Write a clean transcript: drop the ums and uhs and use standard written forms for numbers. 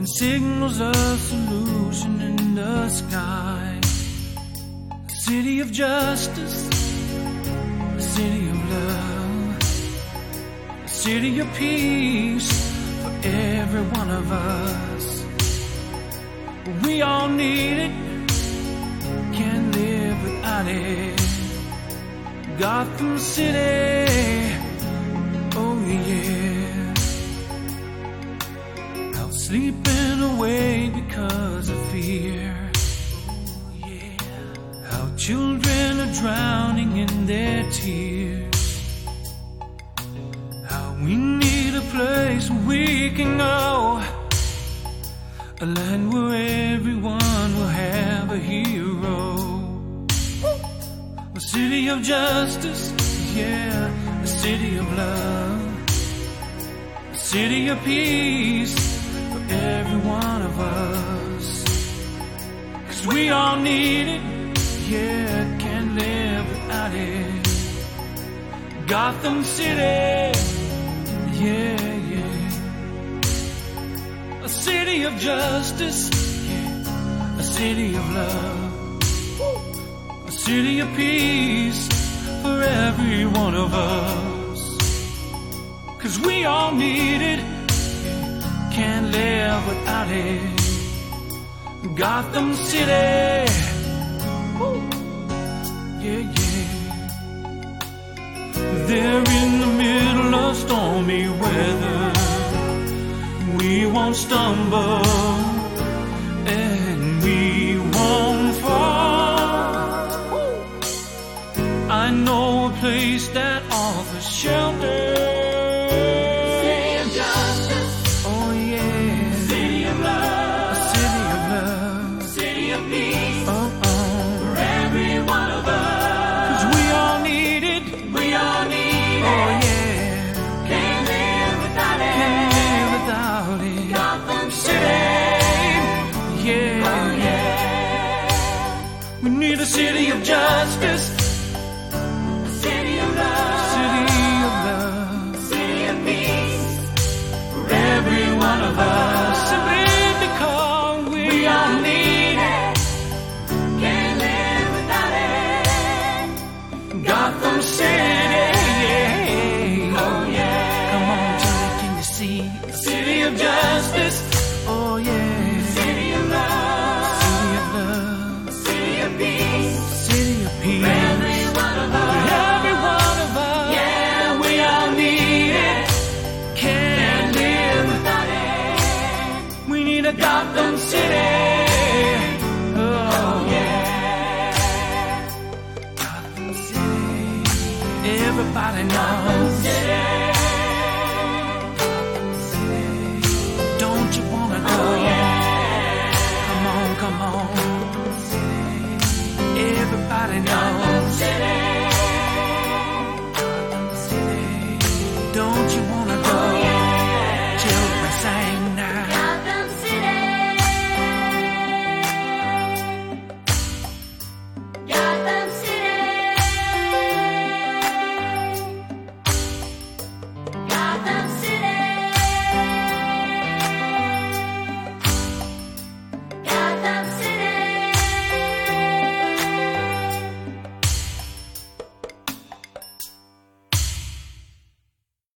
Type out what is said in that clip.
and signals a solution in the sky. A city of justice, a city of love, a city of peace for every one of us. We all need it, can't live without it. Gotham City, oh yeah. Out sleeping away because of fear, oh yeah. How children are drowning in their tears. How we need a place where we can go, a land where everyone will have a hero. A city of justice, yeah, a city of love, a city of peace for every one of us. 'Cause we all need it, yeah, can't live without it. Gotham City, yeah, yeah. A city of justice, yeah, a city of love, a city of peace for every one of us. 'Cause we all need it, can't live without it. Gotham City, yeah, yeah. They're in the middle of stormy weather. We won't stumble and we won't fall. I know a place that offers shelter. City of justice, Oh yeah. city of love, A city of love. city of peace Oh for every one of us. 'Cause we all need it. We all need Oh it, yeah. can't live without Can't it. live without it. Gotham City, Yeah, oh yeah. yeah. We need a city of justice, City of love, city of love. city of peace for Every one of us, simply because we all need it. can't live without it. Gotham City, yeah. Oh yeah. Come on, Johnny, can you see? A city of justice, oh yeah. City of love, City of love, city of peace city of peace. for every one of us. Every one of us, Yeah, we all need it. Can't live, without it. we need a Gotham City. Oh Yeah. Gotham City. Everybody knows. City. Don't you wanna go? Come on, come on. Everybody knows. City. Don't you wanna go? Children sing now. Gotham City.